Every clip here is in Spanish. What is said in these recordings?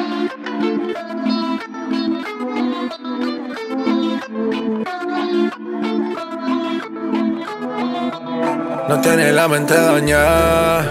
No tiene la mente dañada,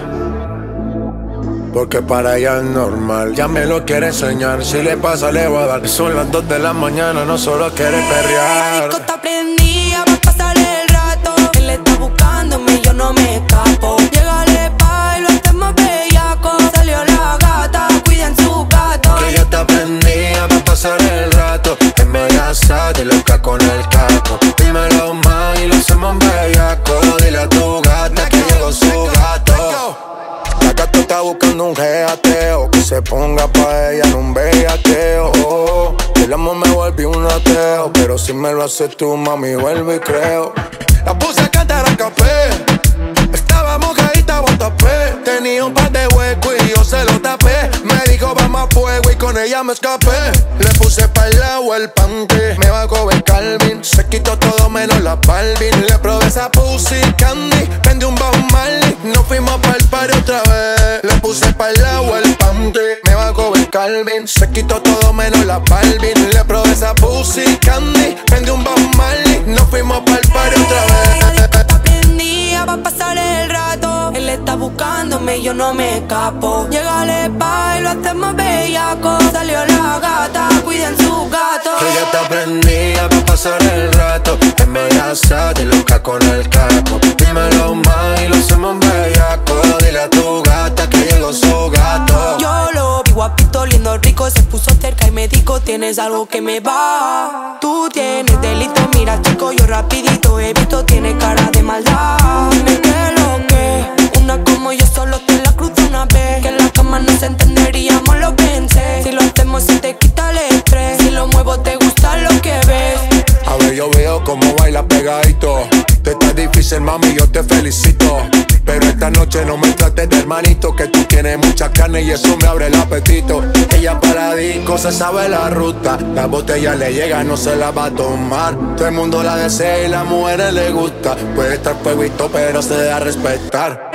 porque para ella es normal. Ya me lo quiere enseñar, si le pasa le voy a dar. Son las 2 de la mañana, no solo quiere perrear. La disco está prendida, va a pasar el rato. Él está buscándome, yo no me escapo. Llegale pa' y lo hacemos bellaco. Salió la gata, cuiden su gato. Que ella está prendida, va a pasar el rato. En media y loca con el caco. Dímelo más y lo hacemos bellaco. Dile a tu gata que llegó su gato. La gata está buscando un jeateo, que se ponga pa' ella en un bellaqueo. El amor me volvió un ateo, pero si me lo haces tú, mami, vuelvo y creo. La puse a cantar a café, estaba mojadita, botapé. Tenía un par de huecos y yo se lo tapé. Me dijo vamos a fuego y con ella me escapé. Le puse pa'l lado el panty, me bajó el Calvin. Se quitó todo menos la Balvin. Le probé esa pussy candy, prendí un Bob Marley. Nos fuimos pa'l party otra vez. Le puse pa'l lado el panty, me bajó el Calvin. Se quitó todo menos la Balvin. Le probé esa pussy candy, prendí un Bob Marley. Nos fuimos pa'l party otra vez. La disco está prendida, va a pasar el rato. Él está buscándome, yo no me escapo. Llegale pa' y lo hacemos bellaco. Salió la gata, cuiden su gato. Ella está prendida pa' pasar el rato. En media y loca con el caco. Dímelo más y lo hacemos bellaco. Dile a tu gata que llegó su gato. Yo lo vi guapito, lindo, rico. Se puso cerca y me dijo, tienes algo que me va. Tú tienes delito, mira chico, yo rapidito evito. Tiene cara de maldad. Dime qué lo que, una como yo solo te la cruzo una vez. Que en la cama no se entenderíamos, lo pensé. Si lo hacemos se te quita el estrés. Si lo muevo te gusta lo que ves. A ver, yo veo cómo baila pegadito. Te está difícil, mami, yo te felicito. Pero esta noche no me trates de hermanito, que tú tienes mucha carne y eso me abre el apetito. Ella para disco se sabe la ruta. La botella le llega, no se la va a tomar. Todo el mundo la desea y las mujeres le gusta. Puede estar fueguito, pero se deja respetar.